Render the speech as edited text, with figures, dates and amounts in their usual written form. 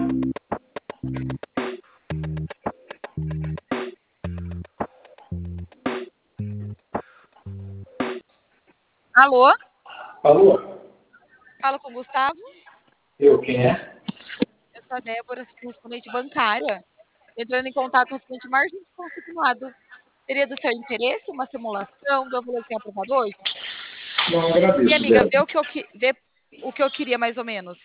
Alô? Alô? Falo com o Gustavo? Eu, quem é? Eu sou a Débora, sou correspondente bancária. Entrando em contato referente à margem de consignado. Seria do seu interesse uma simulação do valor que é aprovado hoje? Não Minha agradeço, amiga, Débora. vê o que eu queria mais ou menos.